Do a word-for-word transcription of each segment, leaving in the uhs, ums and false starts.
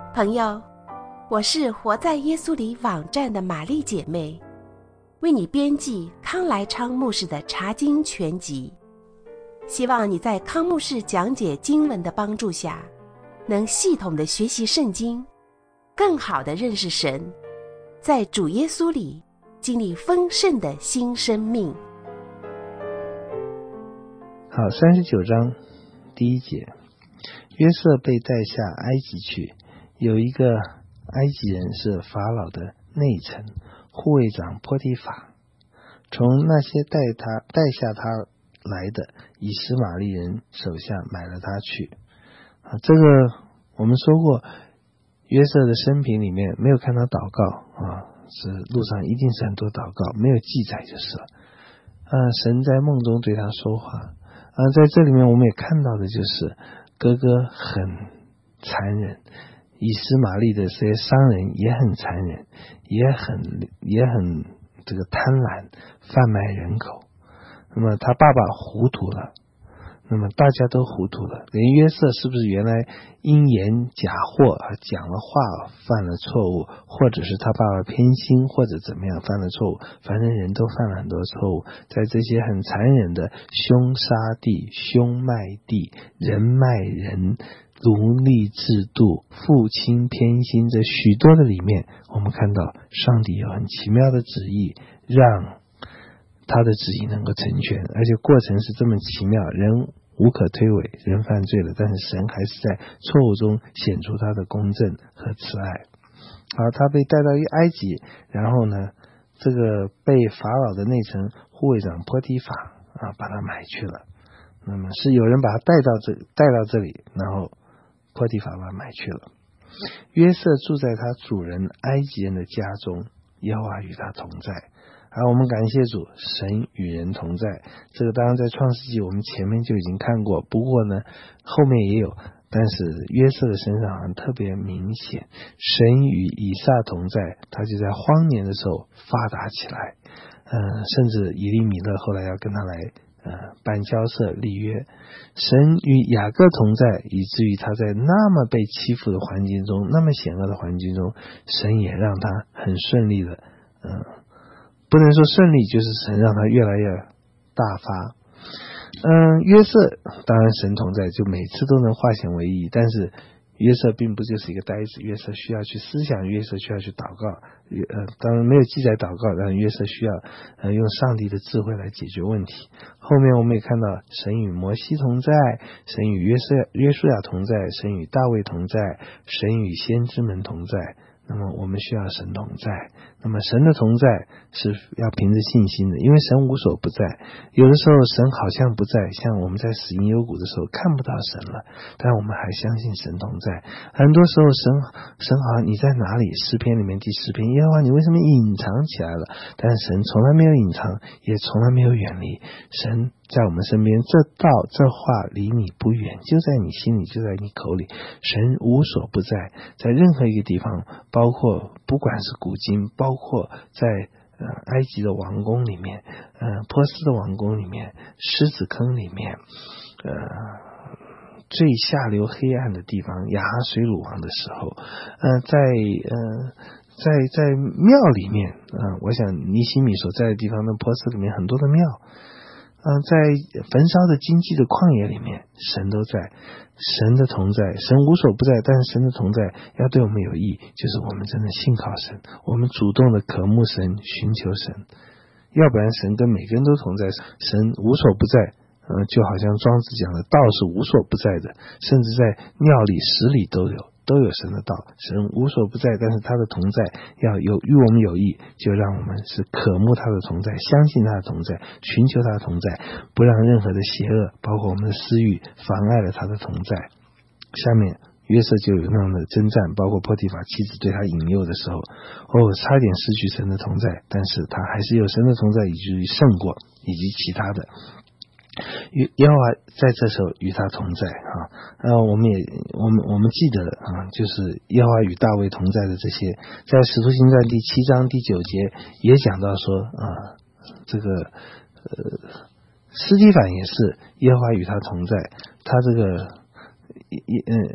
朋友，我是活在耶稣里网站的玛丽姐妹，为你编辑康来昌牧师的查经全集，希望你在康牧师讲解经文的帮助下，能系统的学习圣经，更好的认识神，在主耶稣里经历丰盛的新生命。 好，三十九章第一节，约瑟被带下埃及去，有一个埃及人是法老的内臣护卫长波提法，从那些带他带下他来的以实玛利人手下买了他去。啊，这个我们说过，约瑟的生平里面没有看他祷告啊，是路上一定是很多祷告，没有记载就是了。啊，神在梦中对他说话。啊，在这里面我们也看到的就是哥哥很残忍，以实玛利的这些商人也很残忍，也很也很这个贪婪，贩卖人口。那么他爸爸糊涂了，那么大家都糊涂了，连约瑟是不是原来因言假货啊，讲了话犯了错误，或者是他爸爸偏心，或者怎么样犯了错误，反正人都犯了很多错误。在这些很残忍的凶杀地、凶卖地、人卖人、奴隶制度、父亲偏心这许多的里面，我们看到上帝有很奇妙的旨意，让他的旨意能够成全，而且过程是这么奇妙，人无可推诿，人犯罪了，但是神还是在错误中显出他的公正和慈爱。好，他被带到一埃及，然后呢，这个被法老的内臣护卫长波提法啊把他买去了。那么是有人把他带到这带到这里，然后波提法把他买去了。约瑟住在他主人埃及人的家中，耶和华与他同在。而我们感谢主，神与人同在。这个当然在创世纪我们前面就已经看过，不过呢后面也有，但是约瑟的身上好像特别明显，神与以撒同在，他就在荒年的时候发达起来。嗯，甚至以利米勒后来要跟他来呃办交涉立约。神与雅各同在，以至于他在那么被欺负的环境中，那么险恶的环境中，神也让他很顺利的嗯、呃不能说顺利，就是神让他越来越大发。嗯，约瑟当然神同在，就每次都能化险为夷，但是约瑟并不就是一个呆子，约瑟需要去思想，约瑟需要去祷告。呃，当然没有记载祷告，但约瑟需要呃用上帝的智慧来解决问题。后面我们也看到神与摩西同在，神与约瑟约书亚同在，神与大卫同在，神与先知们同在。那么我们需要神同在，那么神的同在是要凭着信心的，因为神无所不在。有的时候神好像不在，像我们在死荫幽谷的时候看不到神了，但我们还相信神同在。很多时候神神好像你在哪里，诗篇里面第十篇，耶和华你为什么隐藏起来了？但是神从来没有隐藏，也从来没有远离。神在我们身边，这道这话离你不远，就在你心里，就在你口里。神无所不在，在任何一个地方，包括不管是古今，包括在呃埃及的王宫里面，呃波斯的王宫里面，狮子坑里面，呃最下流黑暗的地方，亚哈水鲁王的时候，呃在呃在在庙里面，呃我想尼希米所在的地方的波斯里面很多的庙。嗯、呃，在焚烧的荆棘的旷野里面，神都在，神的同在，神无所不在，但是神的同在要对我们有益，就是我们真的信靠神，我们主动的渴慕神，寻求神，要不然神跟每个人都同在，神无所不在。嗯、呃，就好像庄子讲的，道是无所不在的，甚至在庙里、石里都有。都有神的道，神无所不在，但是他的同在要有与我们有益，就让我们是渴慕他的同在，相信他的同在，寻求他的同在，不让任何的邪恶包括我们的私欲妨碍了他的同在。下面约瑟就有那样的征战，包括波提法妻子对他引诱的时候，哦，差点失去神的同在，但是他还是有神的同在，以至于胜过以及其他的。耶和华在这时候与他同在啊，呃，我们也我们我们记得啊，就是耶和华与大卫同在的这些，在使徒行传第七章第九节也讲到说啊，这个呃，司提反也是耶和华与他同在，他这个也呃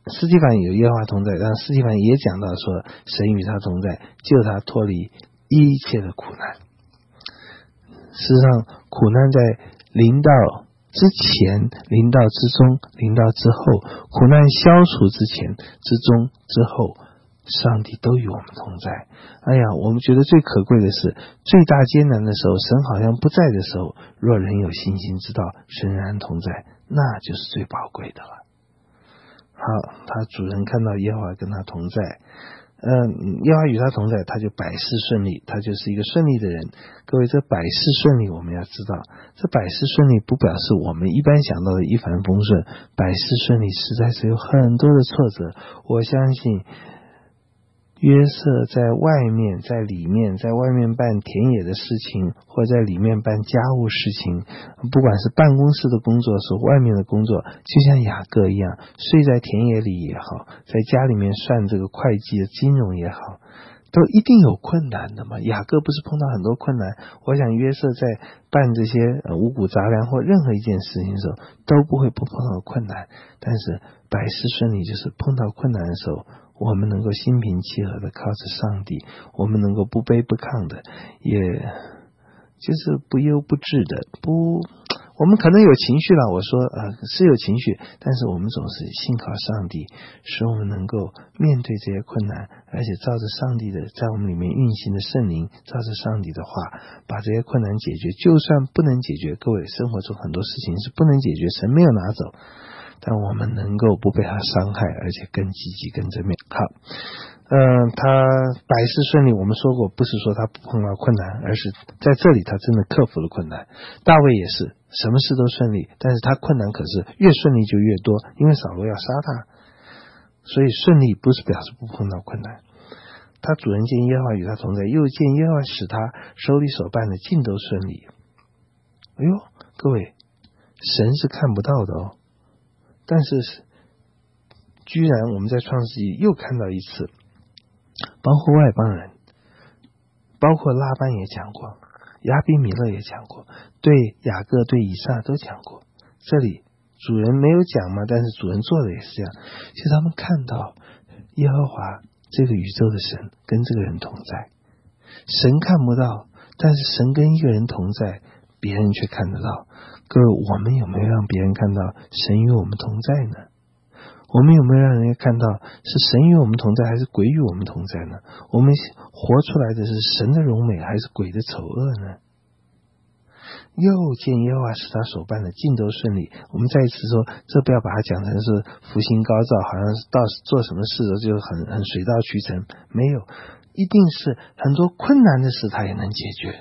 司提反有耶和华同在，但司提反也讲到说神与他同在，救他脱离一切的苦难。事实上，苦难在临到之前、临到之中、临到之后，苦难消除之前、之中、之后，上帝都与我们同在。哎呀，我们觉得最可贵的是，最大艰难的时候，神好像不在的时候，若人有信心知道神仍然同在，那就是最宝贵的了。好，他主人看到耶和华跟他同在，嗯，耶和华与他同在，他就百事顺利，他就是一个顺利的人。各位，这百事顺利我们要知道，这百事顺利不表示我们一般想到的一帆风顺，百事顺利实在是有很多的挫折。我相信约瑟在外面，在里面，在外面办田野的事情，或在里面办家务事情，不管是办公室的工作，是外面的工作，就像雅各一样，睡在田野里也好，在家里面算这个会计的金融也好，都一定有困难的嘛。雅各不是碰到很多困难，我想约瑟在办这些呃五谷杂粮或任何一件事情的时候，都不会不碰到困难。但是百事顺利就是碰到困难的时候，我们能够心平气和的靠着上帝，我们能够不卑不亢的，也就是不忧不至的，不，我们可能有情绪了，我说呃是有情绪，但是我们总是信靠上帝，使我们能够面对这些困难，而且照着上帝的在我们里面运行的圣灵，照着上帝的话把这些困难解决。就算不能解决，各位生活中很多事情是不能解决，神没有拿走，但我们能够不被他伤害，而且更积极更正面。好，嗯，他百事顺利，我们说过不是说他不碰到困难，而是在这里他真的克服了困难。大卫也是什么事都顺利，但是他困难可是越顺利就越多，因为扫罗要杀他，所以顺利不是表示不碰到困难。他主人见耶和华与他同在，又见耶和华使他手里所办的尽都顺利。哎呦，各位，神是看不到的哦，但是居然我们在创世纪又看到一次，包括外邦人，包括拉班也讲过，亚比米勒也讲过，对雅各对以撒都讲过。这里主人没有讲嘛，但是主人做的也是这样，就是他们看到耶和华这个宇宙的神跟这个人同在。神看不到，但是神跟一个人同在，别人却看得到。各位，我们有没有让别人看到神与我们同在呢？我们有没有让人家看到是神与我们同在，还是鬼与我们同在呢？我们活出来的是神的荣美，还是鬼的丑恶呢？又见耶和华使他手办的尽都顺利。我们再一次说，这不要把它讲成是福星高照，好像是到做什么事就很很水到渠成，没有，一定是很多困难的事他也能解决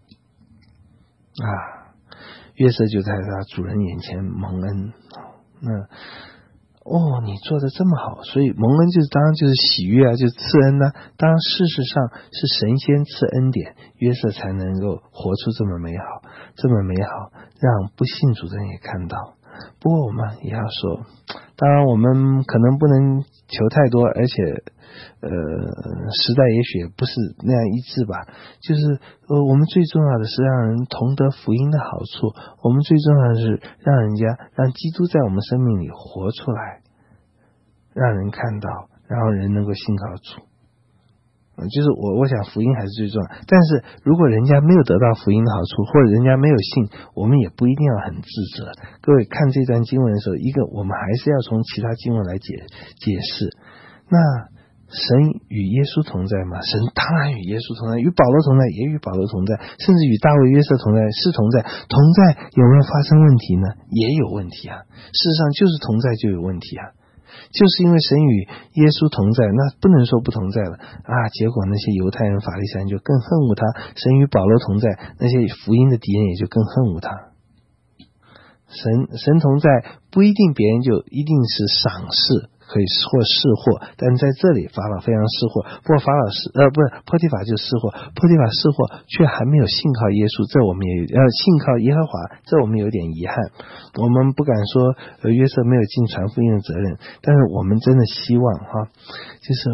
啊。约瑟就在他主人眼前蒙恩，那哦，你做的这么好，所以蒙恩就是当然就是喜悦啊，就是赐恩啊。当然事实上是神仙赐恩典，约瑟才能够活出这么美好，这么美好，让不信主的人也看到。不过我们也要说，当然我们可能不能求太多，而且呃，时代也许也不是那样一致吧。就是呃，我们最重要的是让人同得福音的好处，我们最重要的是让人家让基督在我们生命里活出来，让人看到，然后人能够信靠主。就是我我想福音还是最重要，但是如果人家没有得到福音的好处，或者人家没有信，我们也不一定要很自责。各位看这段经文的时候，一个我们还是要从其他经文来解解释。那神与耶稣同在吗？神当然与耶稣同在，与保罗同在，也与保罗同在，甚至与大卫约瑟同在，是同在。同在有没有发生问题呢？也有问题啊。事实上就是同在就有问题啊。就是因为神与耶稣同在，那不能说不同在了啊！结果那些犹太人法利赛人就更恨恶他，神与保罗同在，那些福音的敌人也就更恨恶他。神神同在不一定别人就一定是赏识，可以或是祸，但在这里法老非常是祸，不过法老是呃不是波提法就是祸，波提法是祸却还没有信靠耶稣，这我们也呃信靠耶和华，这我们有点遗憾。我们不敢说呃约瑟没有尽传福音的责任，但是我们真的希望哈，就是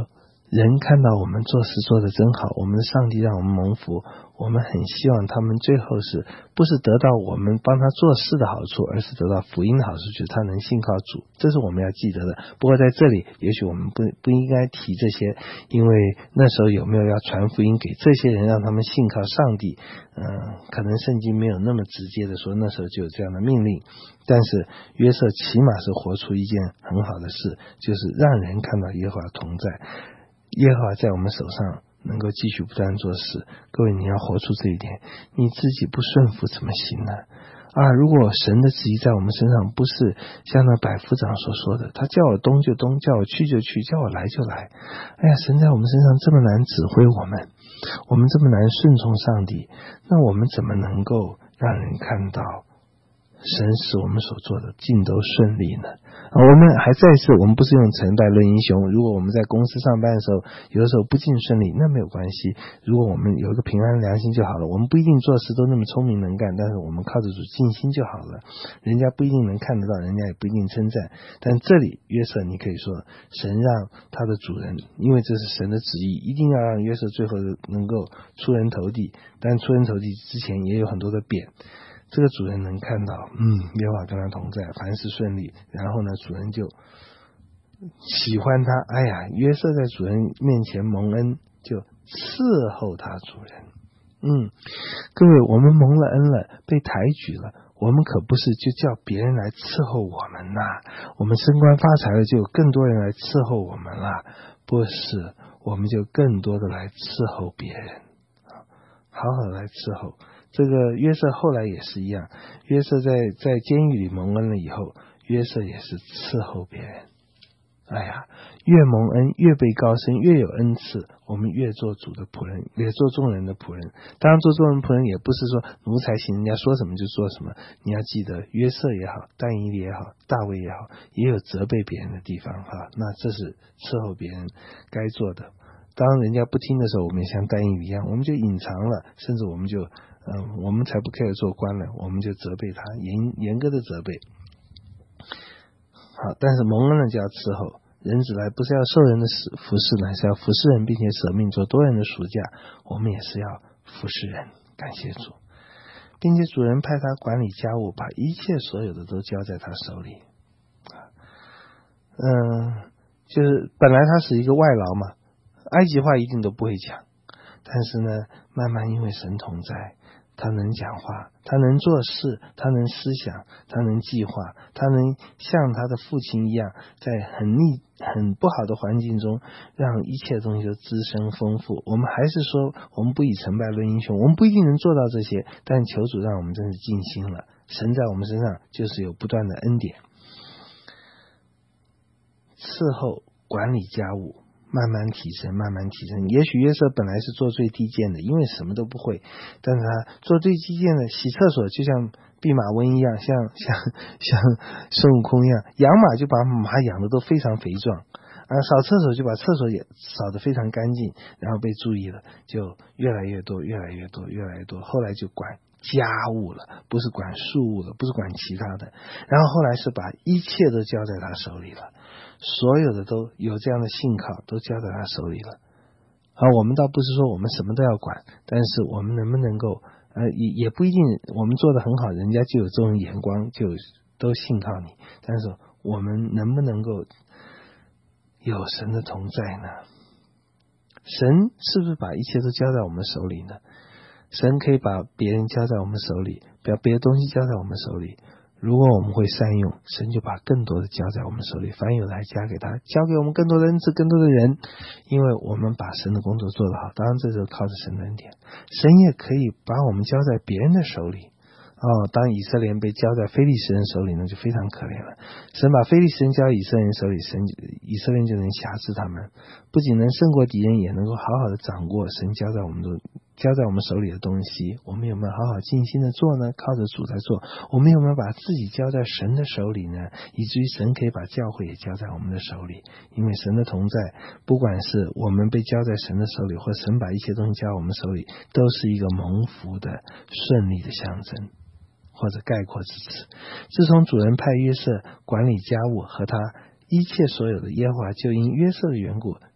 人看到我们做事做得真好，我们的上帝让我们蒙福，我们很希望他们最后是不是得到我们帮他做事的好处，而是得到福音的好处，就是他能信靠主，这是我们要记得的。不过在这里也许我们不不应该提这些，因为那时候有没有要传福音给这些人，让他们信靠上帝，嗯、呃，可能圣经没有那么直接的说那时候就有这样的命令，但是约瑟起码是活出一件很好的事，就是让人看到耶和华同在，耶和华在我们手上能够继续不断做事。各位，你要活出这一点，你自己不顺服怎么行呢？啊，如果神的旨意在我们身上，不是像那百夫长所说的，他叫我东就东，叫我去就去，叫我来就来。哎呀，神在我们身上这么难指挥我们，我们这么难顺从上帝，那我们怎么能够让人看到神使我们所做的尽都顺利呢？啊，我们还再次，我们不是用成败论英雄。如果我们在公司上班的时候，有的时候不尽顺利，那没有关系。如果我们有一个平安良心就好了。我们不一定做事都那么聪明能干，但是我们靠着主尽心就好了。人家不一定能看得到，人家也不一定称赞。但这里约瑟，你可以说，神让他的主人，因为这是神的旨意，一定要让约瑟最后能够出人头地。但出人头地之前也有很多的贬。这个主人能看到，嗯，耶和华跟他同在，凡事顺利。然后呢，主人就喜欢他。哎呀，约瑟在主人面前蒙恩，就伺候他主人。嗯，各位，我们蒙了恩了，被抬举了，我们可不是就叫别人来伺候我们呐。我们升官发财了，就有更多人来伺候我们啦。不是，我们就更多的来伺候别人，好好来伺候。这个约瑟后来也是一样，约瑟在在监狱里蒙恩了以后，约瑟也是伺候别人。哎呀，越蒙恩越被高升，越有恩赐，我们越做主的仆人，也做众人的仆人。当然做众人仆人也不是说奴才行，人家说什么就做什么。你要记得，约瑟也好，但以理也好，大卫也好，也有责备别人的地方哈。那这是伺候别人该做的。当人家不听的时候，我们也像但以理一样，我们就隐藏了，甚至我们就嗯，我们才不 care 做官了，我们就责备他，严严格的责备。好，但是蒙恩了就要伺候，人子来不是要受人的服侍，乃是要服侍人，并且舍命做多人的赎价。我们也是要服侍人，感谢主，并且主人派他管理家务，把一切所有的都交在他手里。嗯，就是本来他是一个外劳嘛，埃及话一定都不会讲，但是呢，慢慢因为神同在，他能讲话，他能做事，他能思想，他能计划，他能像他的父亲一样，在很逆很不好的环境中，让一切东西都滋生丰富。我们还是说，我们不以成败论英雄，我们不一定能做到这些，但求主让我们真是尽心了。神在我们身上就是有不断的恩典，伺候管理家务，慢慢提升，慢慢提升。也许约瑟本来是做最低贱的，因为什么都不会，但是他做最低贱的，洗厕所就像弼马温一样，像像像孙悟空一样，养马就把马养的都非常肥壮啊，扫厕所就把厕所也扫得非常干净，然后被注意了，就越来越多，越来越多，越来越多。后来就管家务了，不是管庶务了，不是管其他的，然后后来是把一切都交在他手里了。所有的都有这样的信靠，都交在他手里了。而我们倒不是说我们什么都要管，但是我们能不能够呃也也不一定我们做得很好，人家就有这种眼光，就都信靠你。但是我们能不能够有神的同在呢？神是不是把一切都交在我们手里呢？神可以把别人交在我们手里，把别的东西交在我们手里。如果我们会善用，神就把更多的交在我们手里，凡有来加给他，交给我们更多的恩赐，更多的人，因为我们把神的工作做得好。当然这是靠着神的恩典，神也可以把我们交在别人的手里。哦，当以色列人被交在非利士人手里呢，就非常可怜了。神把非利士人交在以色列人手里，神以色列人就能辖制他们，不仅能胜过敌人，也能够好好的掌握神交在我们的交在我们手里的东西。我们有没有好好尽心的做呢？靠着主在做。我们有没有把自己交在神的手里呢？以至于神可以把教会也交在我们的手里。因为神的同在，不管是我们被交在神的手里，或神把一切东西交在我们手里，都是一个蒙福的顺利的象征或者概括之词。自从主人派约瑟管理家务和他一切所有的，耶和华就因约瑟的缘故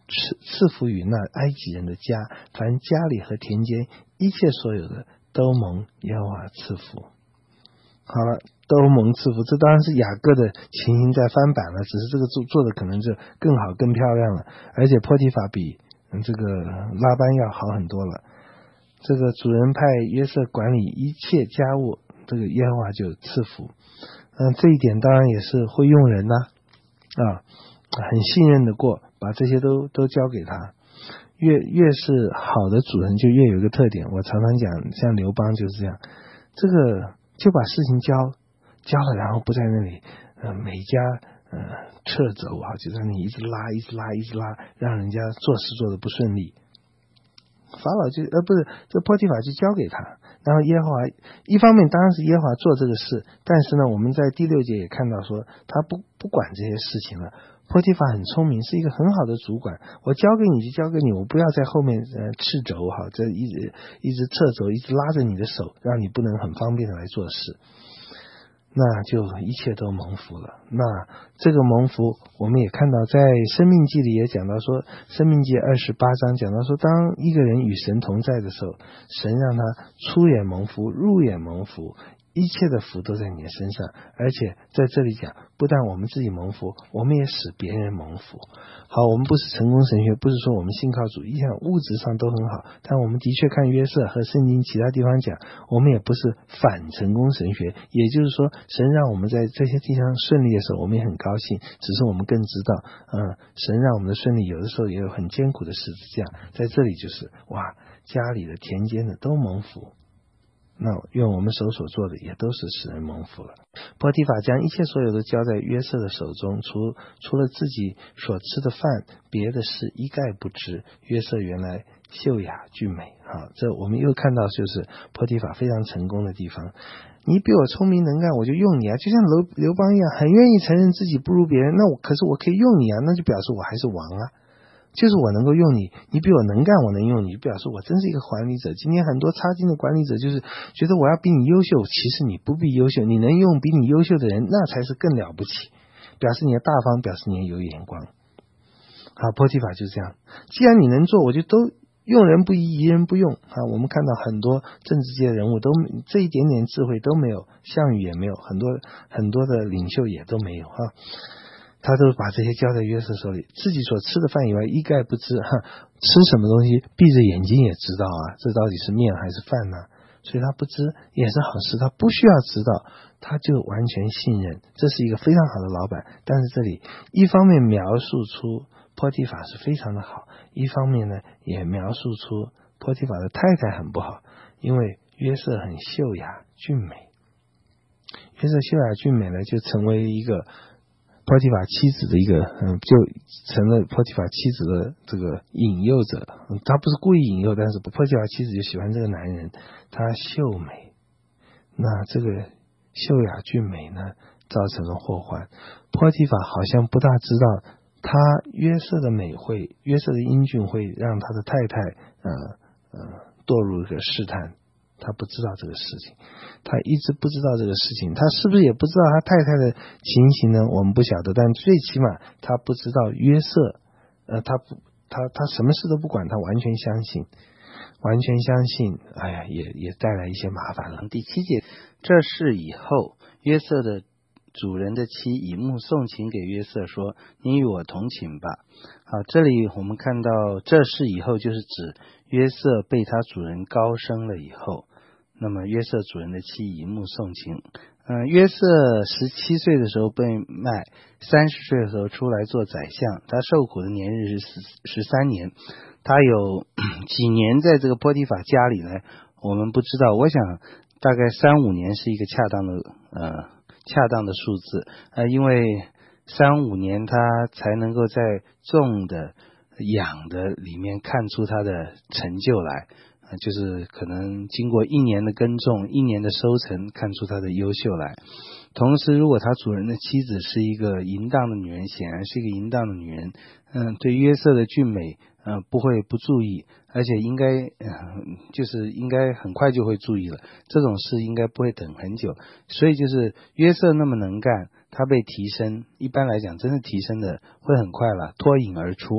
赐赐福于那埃及人的家，凡家里和田间一切所有的都蒙耶和华赐福。好了，都蒙赐福，这当然是雅各的情形在翻版了，只是这个做做的可能就更好更漂亮了，而且波提法比这个拉班要好很多了。这个主人派约瑟管理一切家务，这个耶和华就赐福。嗯，这一点当然也是会用人呐、啊，啊，很信任的过，把这些都都交给他。越越是好的主人就越有一个特点，我常常讲，像刘邦就是这样，这个就把事情交交了，然后不在那里呃每家呃掣肘啊，就在那里一直拉一直拉一直拉，让人家做事做得不顺利。法老就呃不是这波提法就交给他，然后耶和华一方面当然是耶和华做这个事，但是呢我们在第六节也看到说他不不管这些事情了。波提法很聪明，是一个很好的主管，我交给你就交给你，我不要在后面呃掣肘哈，这一直一直掣肘，一直拉着你的手，让你不能很方便的来做事，那就一切都蒙福了。那这个蒙福我们也看到在申命记里也讲到说，申命记二十八章讲到说，当一个人与神同在的时候，神让他出也蒙福，入也蒙福，一切的福都在你的身上。而且在这里讲，不但我们自己蒙福，我们也使别人蒙福。好，我们不是成功神学，不是说我们信靠主义像物质上都很好，但我们的确看约瑟和圣经其他地方讲，我们也不是反成功神学，也就是说神让我们在这些地方顺利的时候，我们也很高兴，只是我们更知道嗯，神让我们的顺利有的时候也有很艰苦的事，这样在这里就是哇，家里的田间的都蒙福，那愿我们手所做的也都是使人蒙福了。波提法将一切所有都交在约瑟的手中，除除了自己所吃的饭，别的事一概不知。约瑟原来秀雅俊美，好，这我们又看到就是波提法非常成功的地方。你比我聪明能干，我就用你啊，就像刘刘邦一样，很愿意承认自己不如别人，那我可是我可以用你啊，那就表示我还是王啊。就是我能够用你，你比我能干，我能用你，表示我真是一个管理者。今天很多插经的管理者就是觉得我要比你优秀，其实你不必优秀，你能用比你优秀的人，那才是更了不起，表示你的大方，表示你有眼光。好，波提法就这样，既然你能做，我就都用人不疑，疑人不用啊。我们看到很多政治界的人物都这一点点智慧都没有，项羽也没有，很多很多的领袖也都没有啊。他都把这些交在约瑟手里，自己所吃的饭以外一概不知，哈，吃什么东西闭着眼睛也知道啊，这到底是面还是饭呢？所以他不知也是好事，他不需要知道，他就完全信任，这是一个非常好的老板。但是这里一方面描述出波提法是非常的好，一方面呢也描述出波提法的太太很不好，因为约瑟很秀雅俊美，约瑟秀雅俊美呢就成为一个波提法妻子的一个嗯，就成了波提法妻子的这个引诱者、嗯、他不是故意引诱，但是波提法妻子就喜欢这个男人，他秀美，那这个秀雅俊美呢造成了祸患。波提法好像不大知道他约瑟的美会，约瑟的英俊会让他的太太呃呃堕入一个试探，他不知道这个事情，他一直不知道这个事情，他是不是也不知道他太太的情形呢？我们不晓得，但最起码他不知道约瑟，呃，他不，他他什么事都不管，他完全相信，完全相信，哎呀，也也带来一些麻烦了。 第七节，这事以后，约瑟的主人的妻以目送情给约瑟说：“你与我同寝吧。”好，这里我们看到这事以后，就是指约瑟被他主人高升了以后。那么约瑟主人的妻以目送情，嗯、呃，约瑟十七岁的时候被卖，三十岁的时候出来做宰相，他受苦的年日是十三年，他有几年在这个波提法家里呢？我们不知道，我想大概三五年是一个恰当的呃恰当的数字，呃，因为三五年他才能够在种的养的里面看出他的成就来。就是可能经过一年的耕种，一年的收成，看出他的优秀来。同时如果他主人的妻子是一个淫荡的女人，显然是一个淫荡的女人，嗯，对约瑟的俊美嗯、呃，不会不注意，而且应该嗯，就是应该很快就会注意了，这种事应该不会等很久。所以就是约瑟那么能干，他被提升，一般来讲真是提升的会很快了，脱颖而出。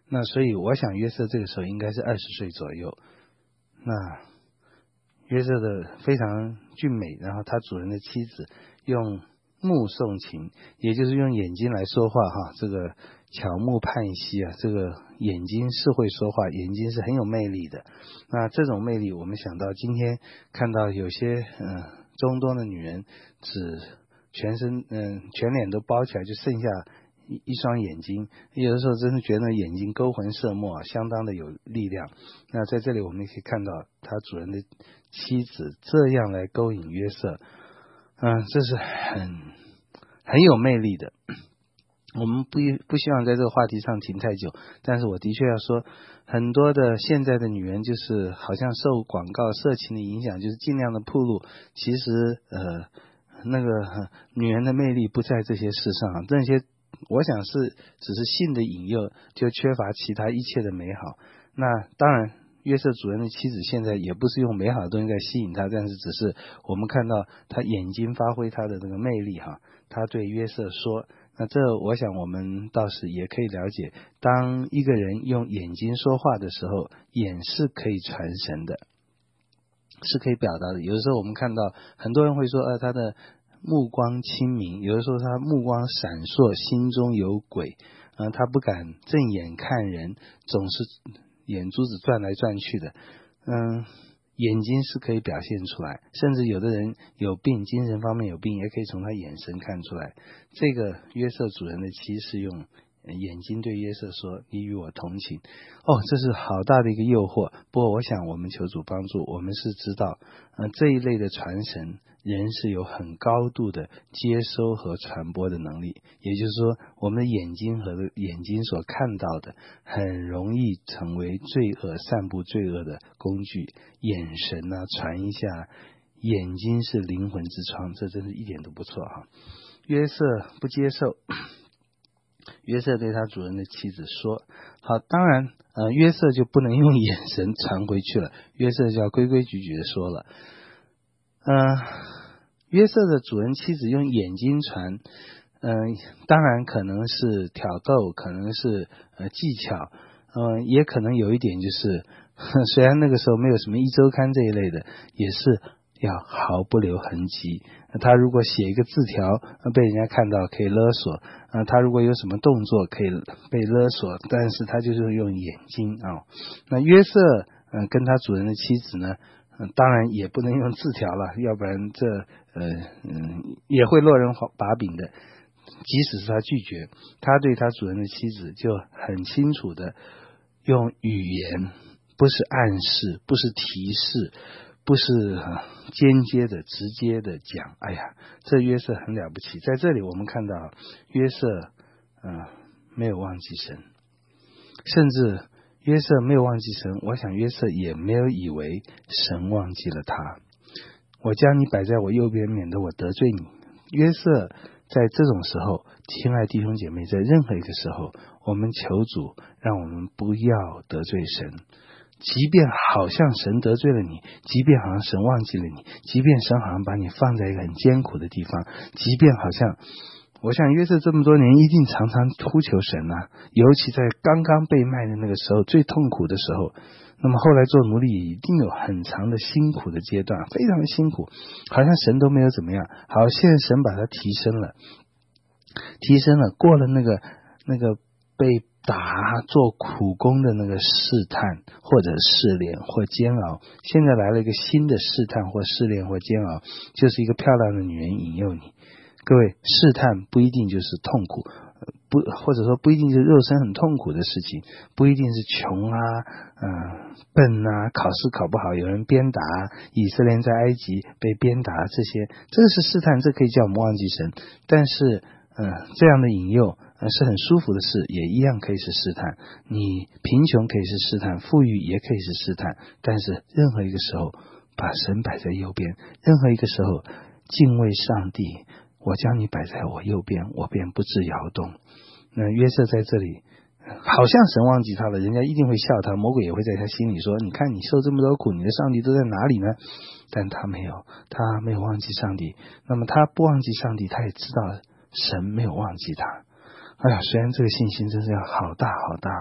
那所以我想约瑟这个时候应该是二十岁左右。那约瑟的非常俊美，然后他主人的妻子用目送情，也就是用眼睛来说话哈，这个巧目盼兮啊，这个眼睛是会说话，眼睛是很有魅力的。那这种魅力我们想到今天看到有些嗯、呃、中东的女人只全身嗯、呃、全脸都包起来，就剩下一一双眼睛，有的时候真是觉得眼睛勾魂摄目啊，相当的有力量。那在这里我们也可以看到他主人的妻子这样来勾引约瑟，嗯，这是很很有魅力的。我们不不希望在这个话题上停太久，但是我的确要说，很多的现在的女人就是好像受广告色情的影响，就是尽量的暴露，其实呃那个、呃、女人的魅力不在这些事上，这些我想是只是性的引诱，就缺乏其他一切的美好。那当然约瑟主人的妻子现在也不是用美好的东西在吸引他，但是只是我们看到他眼睛发挥他的那个魅力哈。他对约瑟说，那这我想我们倒是也可以了解，当一个人用眼睛说话的时候，眼是可以传神的，是可以表达的。有的时候我们看到很多人会说呃，他的目光清明，有的时候他目光闪烁，心中有鬼，呃，他不敢正眼看人，总是眼珠子转来转去的。嗯，眼睛是可以表现出来，甚至有的人有病，精神方面有病，也可以从他眼神看出来。这个约瑟主人的妻是用眼睛对约瑟说，你与我同情。哦，这是好大的一个诱惑。不过我想我们求主帮助，我们是知道呃，这一类的传神人是有很高度的接收和传播的能力，也就是说我们的眼睛和眼睛所看到的很容易成为罪恶散布罪恶的工具。眼神啊传一下，眼睛是灵魂之窗，这真是一点都不错哈。约瑟不接受，约瑟对他主人的妻子说，好，当然呃，约瑟就不能用眼神传回去了，约瑟就要规规矩矩的说了。呃，约瑟的主人妻子用眼睛传，嗯、呃，当然可能是挑逗，可能是呃技巧，嗯、呃，也可能有一点就是虽然那个时候没有什么一周刊这一类的，也是要毫不留痕迹。他如果写一个字条被人家看到可以勒索，呃，他如果有什么动作可以被勒索，但是他就是用眼睛啊、哦。那约瑟呃跟他主人的妻子呢，呃、当然也不能用字条了，要不然这呃嗯也会落人把柄的。即使是他拒绝，他对他主人的妻子就很清楚的用语言，不是暗示，不是提示，不是、呃、间接的直接的讲。哎呀，这约瑟很了不起。在这里我们看到约瑟呃没有忘记神，甚至约瑟没有忘记神，我想约瑟也没有以为神忘记了他。我将你摆在我右边，免得我得罪你。约瑟在这种时候，亲爱弟兄姐妹，在任何一个时候，我们求主让我们不要得罪神。即便好像神得罪了你，即便好像神忘记了你，即便神好像把你放在一个很艰苦的地方，即便好像我想约瑟这么多年一定常常呼求神啊，尤其在刚刚被卖的那个时候，最痛苦的时候，那么后来做奴隶一定有很长的辛苦的阶段，非常的辛苦，好像神都没有怎么样。好，现在神把他提升了，提升了，过了那个那个被打做苦工的那个试探或者试炼或煎熬，现在来了一个新的试探或试炼或煎熬，就是一个漂亮的女人引诱你。各位，试探不一定就是痛苦，不或者说不一定是肉身很痛苦的事情，不一定是穷啊、呃、笨啊，考试考不好，有人鞭打，以色列在埃及被鞭打，这些这个是试探，这可以叫我们忘记神。但是呃，这样的引诱呃是很舒服的事，也一样可以是试探。你贫穷可以是试探，富裕也可以是试探，但是任何一个时候把神摆在右边，任何一个时候敬畏上帝，我将你摆在我右边，我便不致摇动。那约瑟在这里好像神忘记他了，人家一定会笑他，魔鬼也会在他心里说，你看你受这么多苦，你的上帝都在哪里呢？但他没有，他没有忘记上帝。那么他不忘记上帝，他也知道神没有忘记他。哎呀，虽然这个信心真是要好大好大，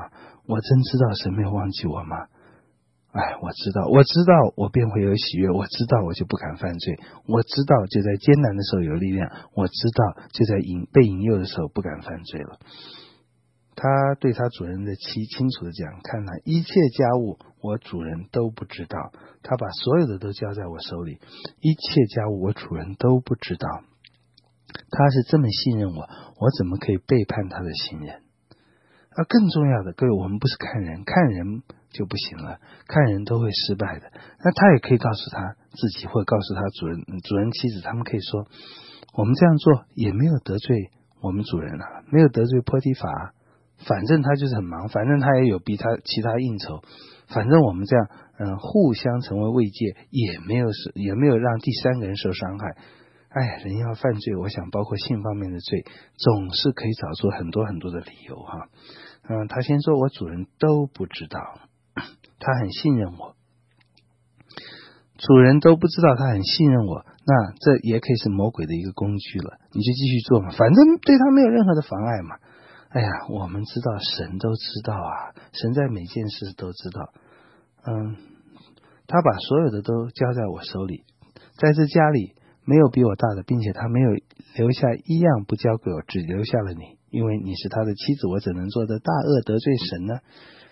我真知道神没有忘记我吗？哎，我知道，我知道，我便会有喜悦，我知道，我就不敢犯罪，我知道，就在艰难的时候有力量，我知道，就在引被引诱的时候不敢犯罪了。他对他主人的妻清楚的讲，看来一切家务我主人都不知道，他把所有的都交在我手里，一切家务我主人都不知道。他是这么信任我，我怎么可以背叛他的信任？而更重要的，各位，我们不是看人，看人就不行了，看人都会失败的。那他也可以告诉他自己，或者告诉他主人主人妻子，他们可以说，我们这样做也没有得罪我们主人啊，没有得罪波提法，反正他就是很忙，反正他也有比他其他应酬，反正我们这样嗯互相成为慰藉，也没有也没有让第三个人受伤害。哎，人要犯罪，我想包括性方面的罪，总是可以找出很多很多的理由哈。嗯，他先说我主人都不知道，他很信任我，主人都不知道他很信任我，那这也可以是魔鬼的一个工具了，你就继续做嘛，反正对他没有任何的妨碍嘛。哎呀，我们知道神都知道啊，神在每件事都知道。嗯，他把所有的都交在我手里，在这家里没有比我大的，并且他没有留下一样不交给我，只留下了你，因为你是他的妻子，我怎能做的大恶得罪神呢？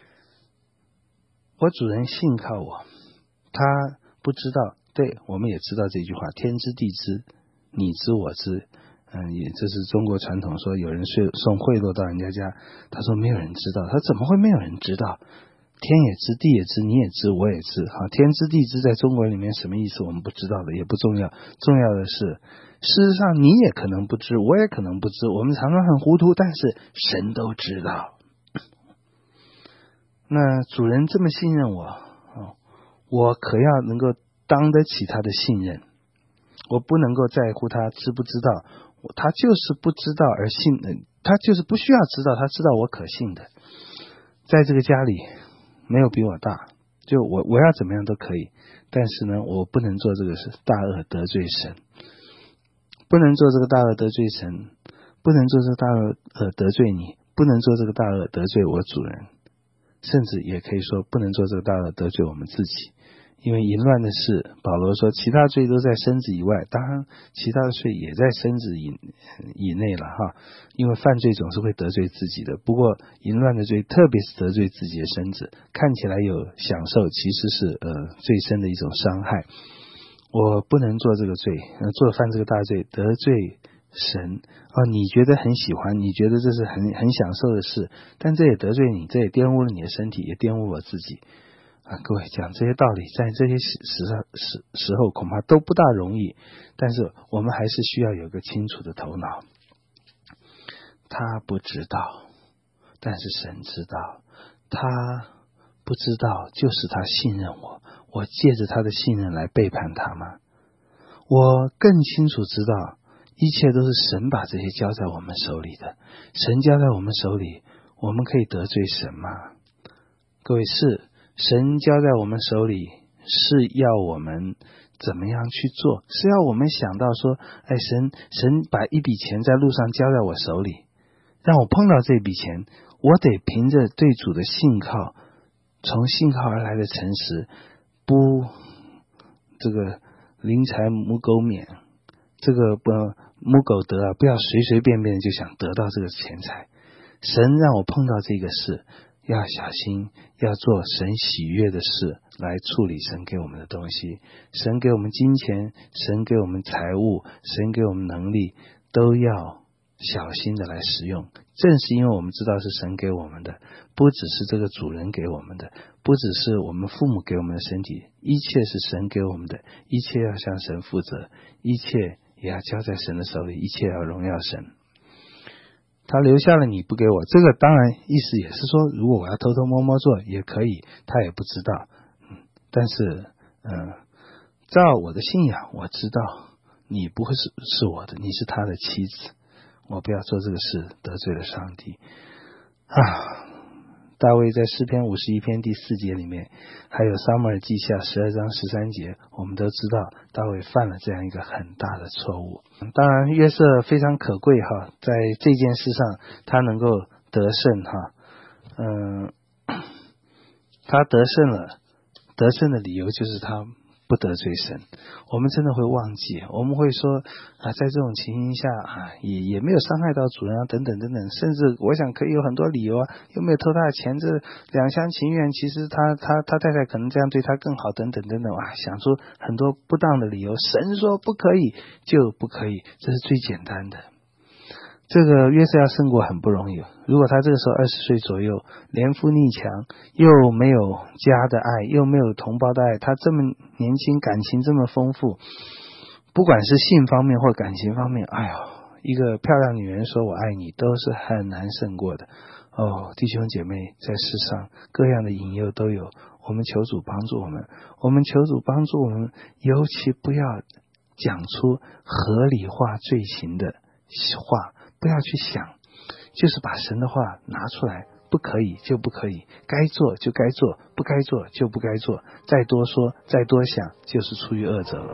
我主人信靠我，他不知道，对，我们也知道这句话，天知地知，你知我知。嗯，也这是中国传统，说有人送贿赂到人家家，他说没有人知道，他怎么会没有人知道？天也知，地也知，你也知，我也知。好，天知地知在中国里面什么意思我们不知道的，也不重要，重要的是事实上你也可能不知，我也可能不知，我们常常很糊涂，但是神都知道。那主人这么信任我，哦，我可要能够当得起他的信任，我不能够在乎他知不知道，他就是不知道而信，他就是不需要知道，他知道我可信的。在这个家里没有比我大，就我我要怎么样都可以，但是呢，我不能做这个事大恶得罪神，不能做这个大恶得罪神，不能做这个大恶得罪你，不能做这个大恶得罪我主人，甚至也可以说不能做这个大恶得罪我们自己。因为淫乱的事，保罗说其他罪都在身子以外，当然其他的罪也在身子以以内了哈。因为犯罪总是会得罪自己的，不过淫乱的罪特别是得罪自己的身子，看起来有享受，其实是呃最深的一种伤害。我不能做这个罪，呃、做犯这个大罪得罪神哦，你觉得很喜欢，你觉得这是很很享受的事，但这也得罪你，这也玷污了你的身体，也玷污我自己。啊，各位讲这些道理，在这些时时时候恐怕都不大容易，但是我们还是需要有个清楚的头脑。他不知道，但是神知道。他不知道，就是他信任我，我借着他的信任来背叛他吗？我更清楚知道，一切都是神把这些交在我们手里的。神交在我们手里，我们可以得罪神吗？各位，是神交在我们手里，是要我们怎么样去做？是要我们想到说，哎，神神把一笔钱在路上交在我手里，让我碰到这笔钱，我得凭着对主的信靠，从信靠而来的诚实，不这个临财母狗免，这个不母狗得啊，不要随随便便就想得到这个钱财。神让我碰到这个事，要小心，要做神喜悦的事来处理神给我们的东西。神给我们金钱，神给我们财物，神给我们能力，都要小心的来使用。正是因为我们知道是神给我们的，不只是这个主人给我们的，不只是我们父母给我们的身体，一切是神给我们的，一切要向神负责，一切也要交在神的手里，一切要荣耀神。他留下了你不给我，这个当然意思也是说，如果我要偷偷摸摸做也可以，他也不知道。嗯，但是嗯，照我的信仰，我知道你不会是是我的，你是他的妻子，我不要做这个事得罪了上帝啊。大卫在诗篇五十一篇第四节里面，还有撒母耳记下十二章十三节，我们都知道大卫犯了这样一个很大的错误。当然约瑟非常可贵哈，在这件事上他能够得胜哈，嗯， 他得胜了，得胜的理由就是他不得罪神。我们真的会忘记，我们会说啊，在这种情形下啊，也也没有伤害到主人啊，等等等等，甚至我想可以有很多理由啊，又没有偷他的钱，这两厢情愿，其实他他他太太可能这样对他更好，等等等等啊，想出很多不当的理由。神说不可以就不可以，这是最简单的。这个约瑟要胜过很不容易，如果他这个时候二十岁左右，连夫逆强，又没有家的爱，又没有同胞的爱，他这么年轻，感情这么丰富，不管是性方面或感情方面，哎呦，一个漂亮女人说我爱你都是很难胜过的。哦，弟兄姐妹，在世上各样的引诱都有，我们求主帮助我们，我们求主帮助我们，尤其不要讲出合理化罪行的话，不要去想，就是把神的话拿出来，不可以就不可以，该做就该做，不该做就不该做，再多说再多想，就是出于恶者了。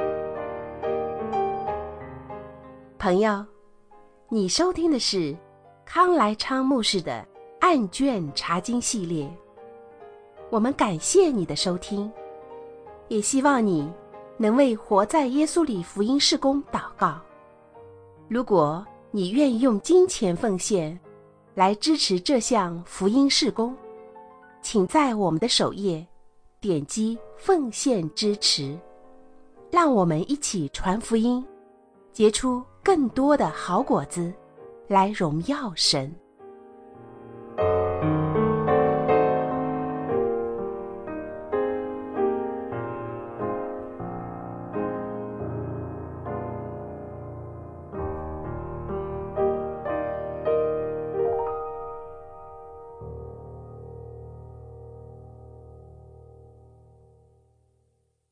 朋友，你收听的是康来昌牧师的案卷查经系列，我们感谢你的收听，也希望你能为活在耶稣里福音事工祷告。如果你愿意用金钱奉献来支持这项福音事工，请在我们的首页点击奉献支持，让我们一起传福音，结出更多的好果子，来荣耀神。